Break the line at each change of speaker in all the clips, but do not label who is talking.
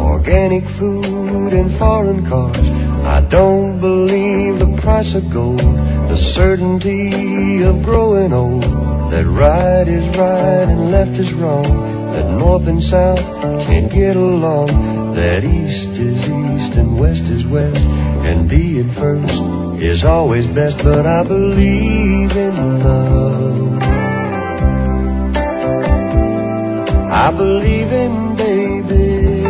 organic food and foreign cars. I don't believe the price of gold, the certainty of growing old, that right is right and left is wrong, that north and south can't get along, that east is east and west is west, and being first is always best. But I believe in love, I believe in babies,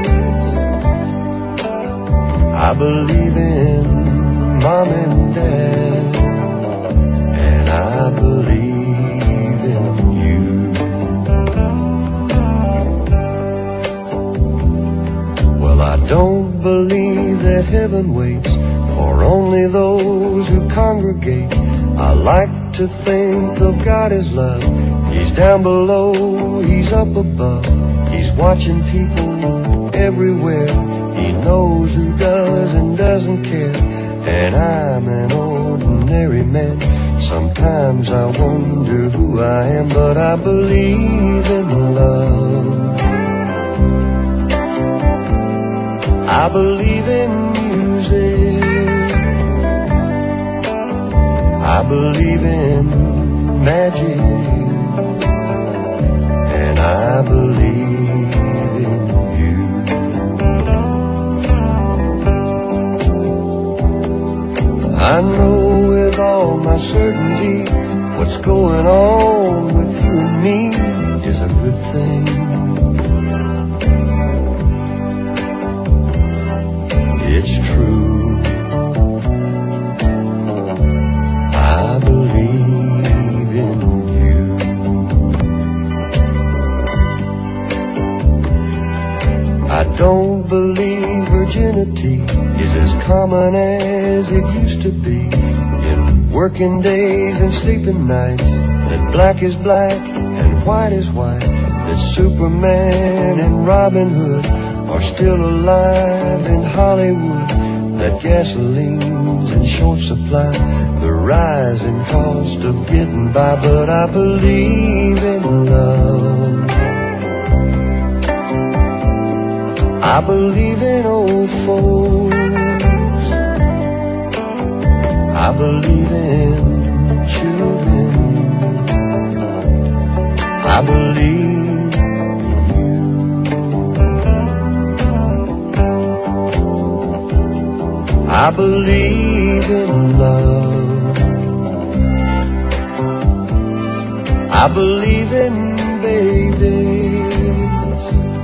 I believe in mom and dad, and I believe in you. Well, I don't believe that heaven waits for only those who congregate. I like to think of God as love. He's down below, He's up above. He's watching people everywhere. He knows who does and doesn't care. And I'm an ordinary man. Sometimes I wonder who I am, but I believe in love. I believe in music, I believe in magic, and I believe in you. I know with all my certainty what's going on with you and me is a good thing. It's true, I believe in you. I don't believe virginity is as common as it used to be. In working days and sleeping nights, that black is black and white is white, that Superman and Robin Hood are still alive in Hollywood, that gasoline's in short supply, the rising cost of getting by. But I believe in love, I believe in old folks, I believe in children, I believe I believe in love, I believe in babies,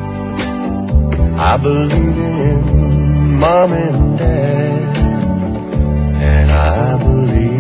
I believe in mom and dad, and I believe